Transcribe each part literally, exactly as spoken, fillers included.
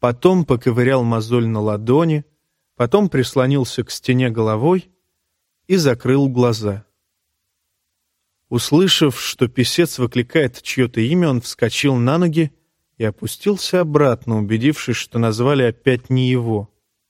потом поковырял мозоль на ладони, потом прислонился к стене головой и закрыл глаза. Услышав, что писец выкликает чье-то имя, он вскочил на ноги и опустился обратно, убедившись, что назвали опять не его.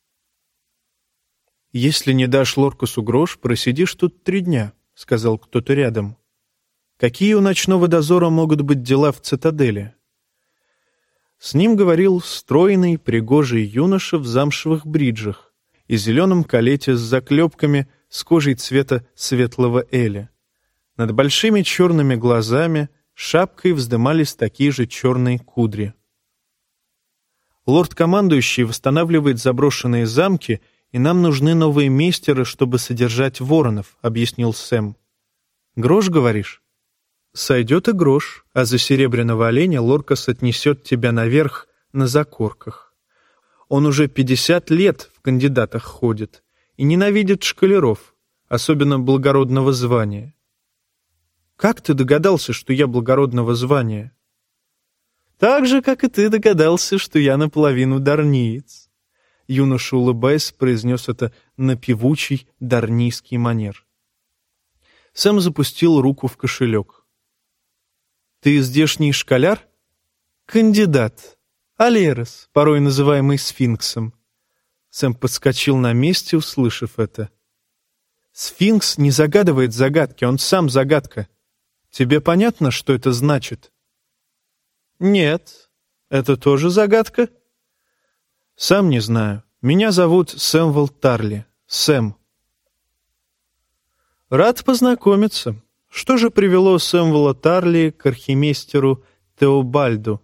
«Если не дашь Лоркасу грош, просидишь тут три дня», — сказал кто-то рядом. «Какие у ночного дозора могут быть дела в цитадели?» С ним говорил стройный, пригожий юноша в замшевых бриджах и зеленом калете с заклепками с кожей цвета светлого эля. Над большими черными глазами шапкой вздымались такие же черные кудри. «Лорд-командующий восстанавливает заброшенные замки, и нам нужны новые мейстеры, чтобы содержать воронов», — объяснил Сэм. «Грош, говоришь?» «Сойдет и грош, а за серебряного оленя Лоркас отнесет тебя наверх на закорках. Он уже пятьдесят лет в кандидатах ходит и ненавидит школяров, особенно благородного звания». «Как ты догадался, что я благородного звания?» «Так же, как и ты догадался, что я наполовину дарниец». Юноша, улыбаясь, произнес это на певучий дарнийский манер. Сэм запустил руку в кошелек. «Ты здешний школяр?» «Кандидат. Алерос, порой называемый сфинксом». Сэм подскочил на месте, услышав это. «Сфинкс не загадывает загадки, он сам загадка. Тебе понятно, что это значит?» «Нет. Это тоже загадка?» «Сам не знаю. Меня зовут Сэмвел Тарли. Сэм». «Рад познакомиться. Что же привело Сэмвела Тарли к архимейстеру Теобальду?»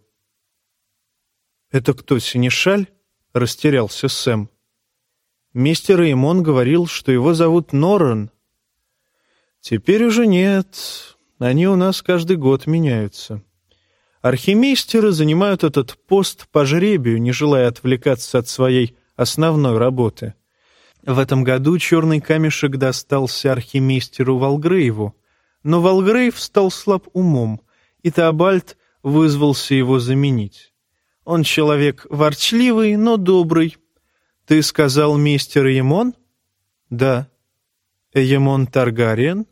«Это кто, синешаль?» — растерялся Сэм. «Мистер Эймон говорил, что его зовут Норрен». «Теперь уже нет. Они у нас каждый год меняются. Архимейстеры занимают этот пост по жребию, не желая отвлекаться от своей основной работы. В этом году черный камешек достался архимейстеру Валгрейву, но Валгрейв стал слаб умом, и Теобальд вызвался его заменить. Он человек ворчливый, но добрый. Ты сказал, мистер Эймон? Да. Эймон Таргариен?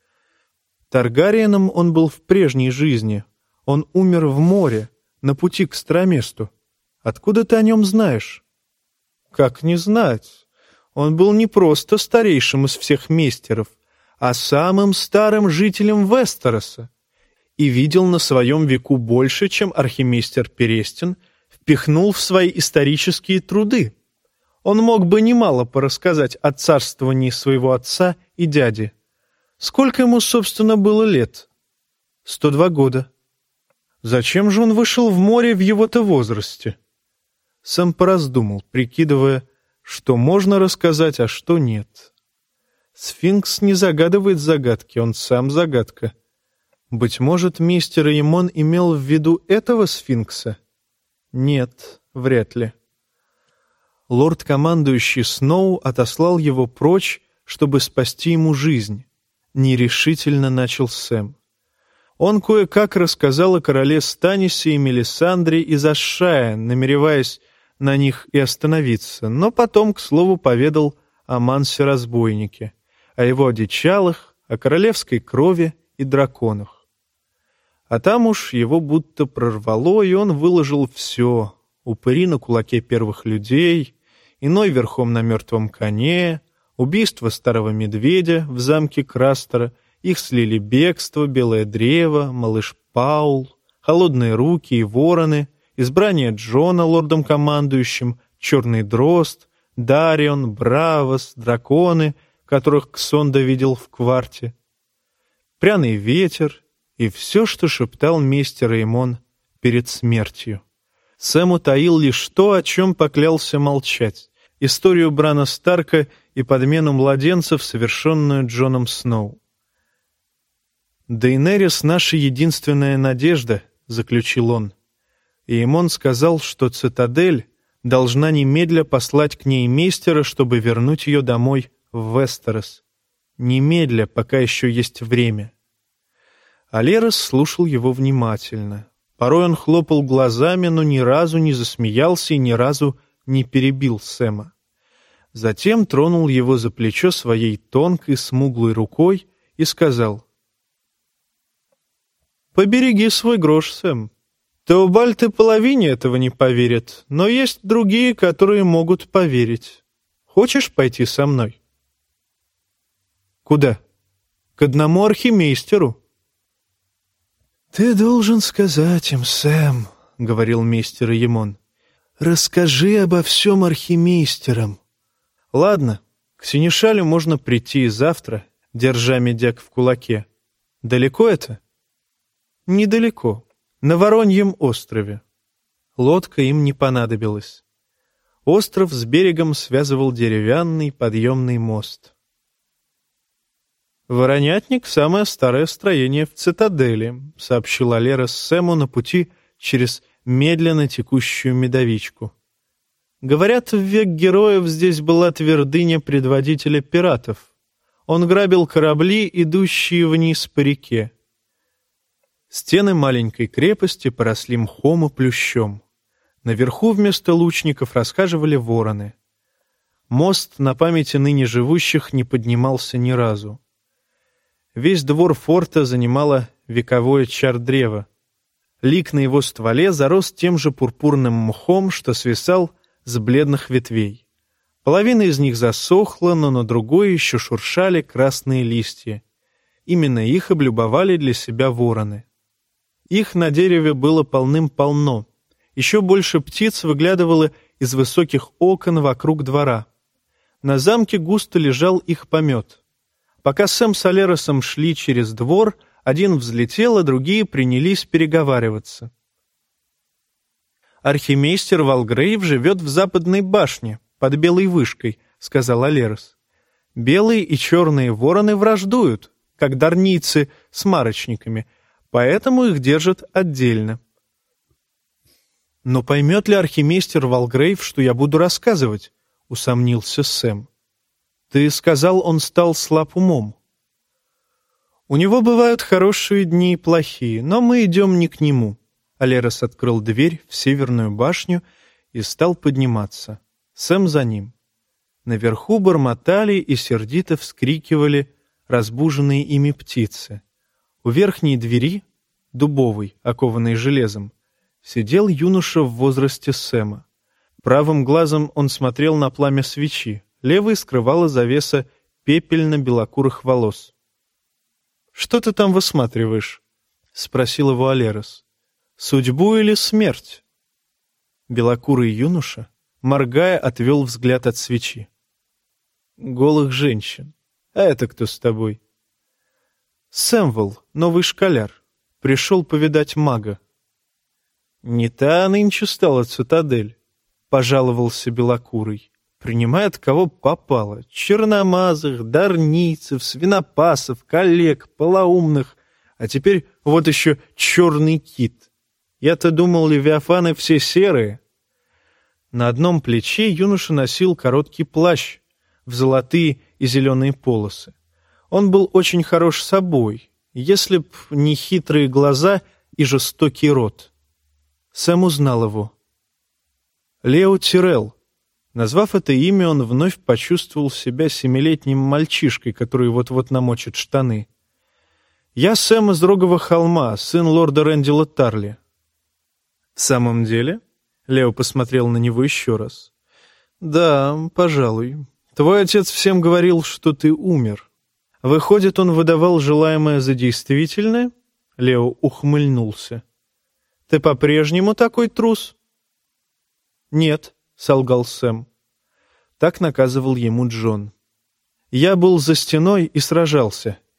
Таргариеном он был в прежней жизни. Он умер в море, на пути к Староместу. Откуда ты о нем знаешь? Как не знать? Он был не просто старейшим из всех мейстеров, а самым старым жителем Вестероса, и видел на своем веку больше, чем архимейстер Перестин впихнул в свои исторические труды. Он мог бы немало порассказать о царствовании своего отца и дяди. Сколько ему, собственно, было лет? Сто два года. Зачем же он вышел в море в его-то возрасте? Сэм пораздумал, прикидывая, что можно рассказать, а что нет. Сфинкс не загадывает загадки, он сам загадка. Быть может, мистер Эймон имел в виду этого сфинкса? Нет, вряд ли. Лорд-командующий Сноу отослал его прочь, чтобы спасти ему жизнь. Нерешительно начал Сэм. Он кое-как рассказал о короле Станисе и Мелисандре из Ашшая, намереваясь на них и остановиться, но потом, к слову, поведал о Мансе-разбойнике, о его одичалах, о королевской крови и драконах. А там уж его будто прорвало, и он выложил все: упыри на кулаке первых людей, иной верхом на мертвом коне, убийство старого медведя в замке Крастера, их слили бегство, белое древо, малыш Паул, холодные руки и вороны, избрание Джона лордом-командующим, черный дрозд, Дарион, Бравос, драконы, которых Ксонда видел в кварте, пряный ветер и все, что шептал мистер Эймон перед смертью. Сэм утаил лишь то, о чем поклялся молчать: историю Брана Старка и подмену младенцев, совершенную Джоном Сноу. «Дейнерис — наша единственная надежда», — заключил он. И Эймон сказал, что цитадель должна немедля послать к ней мейстера, чтобы вернуть ее домой в Вестерос. Немедля, пока еще есть время. Алерос слушал его внимательно. Порой он хлопал глазами, но ни разу не засмеялся и ни разу не перебил Сэма. Затем тронул его за плечо своей тонкой, смуглой рукой и сказал: «Побереги свой грош, Сэм. Теобальд и половине этого не поверит, но есть другие, которые могут поверить. Хочешь пойти со мной?» «Куда?» «К одному архимейстеру». «Ты должен сказать им, Сэм, — говорил мейстер Емон, — расскажи обо всем архимейстерам». «Ладно, к Синишалю можно прийти и завтра, держа медяк в кулаке. Далеко это?» «Недалеко, на Вороньем острове». Лодка им не понадобилась. Остров с берегом связывал деревянный подъемный мост. «Воронятник — самое старое строение в цитадели», — сообщила Лера Сэму на пути через медленно текущую медовичку. «Говорят, в век героев здесь была твердыня предводителя пиратов. Он грабил корабли, идущие вниз по реке. Стены маленькой крепости поросли мхом и плющом. Наверху вместо лучников расхаживали вороны. Мост на памяти ныне живущих не поднимался ни разу. Весь двор форта занимало вековое чардрево. Лик на его стволе зарос тем же пурпурным мхом, что свисал с бледных ветвей. Половина из них засохла, но на другой еще шуршали красные листья. Именно их облюбовали для себя вороны. Их на дереве было полным-полно. Еще больше птиц выглядывало из высоких окон вокруг двора. На замке густо лежал их помет. Пока Сэм с Алеросом шли через двор, один взлетел, а другие принялись переговариваться. «Архимейстер Валгрейв живет в западной башне, под белой вышкой», — сказал Алерос. «Белые и черные вороны враждуют, как дарнийцы с марочниками, поэтому их держат отдельно». «Но поймет ли архимейстер Валгрейв, что я буду рассказывать?» — усомнился Сэм. «Ты сказал, он стал слаб умом». «У него бывают хорошие дни и плохие, но мы идем не к нему». Алерос открыл дверь в северную башню и стал подниматься. Сэм за ним. Наверху бормотали и сердито вскрикивали разбуженные ими птицы. У верхней двери, дубовой, окованной железом, сидел юноша в возрасте Сэма. Правым глазом он смотрел на пламя свечи, левой скрывала завеса пепельно-белокурых волос. «Что ты там высматриваешь?» — спросил его Алерос. «Судьбу или смерть?» Белокурый юноша, моргая, отвел взгляд от свечи. «Голых женщин. А это кто с тобой?» «Сэмвелл, новый школяр. Пришел повидать мага». «Не та нынче стала цитадель», — пожаловался Белокурый. «Принимает кого попало. Черномазых, дарнийцев, свинопасов, коллег, полоумных. А теперь вот еще черный кит. Я-то думал, левиафаны все серые». На одном плече юноша носил короткий плащ в золотые и зеленые полосы. Он был очень хорош собой, если б не хитрые глаза и жестокий рот. Сэм узнал его. Лео Тирелл. Назвав это имя, он вновь почувствовал себя семилетним мальчишкой, который вот-вот намочит штаны. «Я Сэм из Рогового холма, сын лорда Рэндила Тарли». «В самом деле?» — Лео посмотрел на него еще раз. «Да, пожалуй. Твой отец всем говорил, что ты умер. Выходит, он выдавал желаемое за действительное?» Лео ухмыльнулся. «Ты по-прежнему такой трус?» «Нет», — солгал Сэм. Так наказывал ему Джон. «Я был за стеной и сражался.